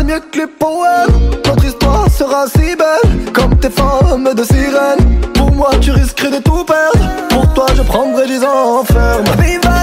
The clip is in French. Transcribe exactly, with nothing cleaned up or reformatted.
c'est mieux que les poèmes. Notre histoire sera si belle, comme tes femmes de sirène. Pour moi tu risquerais de tout perdre, pour toi je prendrais dix ans en ferme. Viva